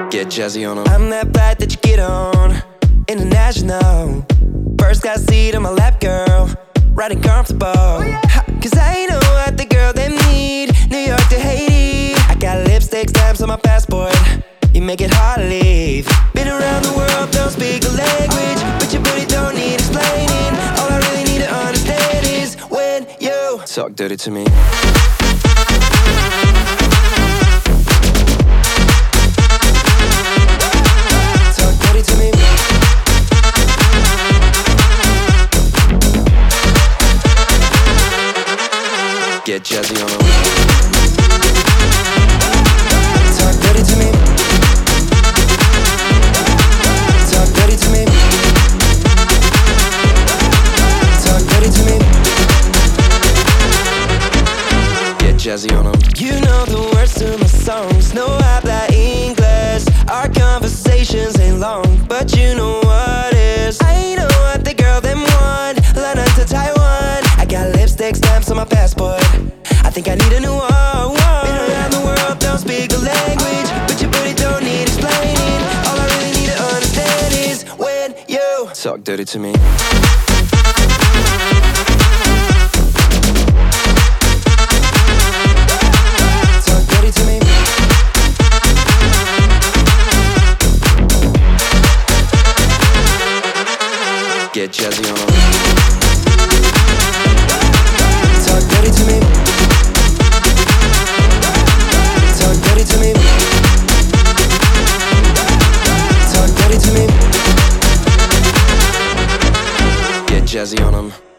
Get jazzy on 'em. I'm that flight that you get on, international. First class seat on my lap, girl, riding comfortable. Cause I know what the girl them need, New York to Haiti. I got lipstick stamps on my passport, you make it hard to leave. Been around the world, don't speak a language, but your booty don't need explaining. All I really need to understand is when you talk dirty to me. Talk dirty to me. Get jazzy on 'em. Talk dirty to me. Talk dirty to me. Talk dirty to me. Get jazzy on 'em. You know the words to my songs, no habla English. Our conversations ain't long, but you know what is. I know what the girl them want, London to Taiwan. I got lipstick stamps on my passport, I think I need a new one. Been around the world, don't speak a language, but your booty don't need explaining. All I really need to understand is when you talk dirty to me. Talk dirty to me. Get jazzy on 'em. Talk dirty to me. Talk dirty to me. Talk dirty to me. Get jazzy on 'em.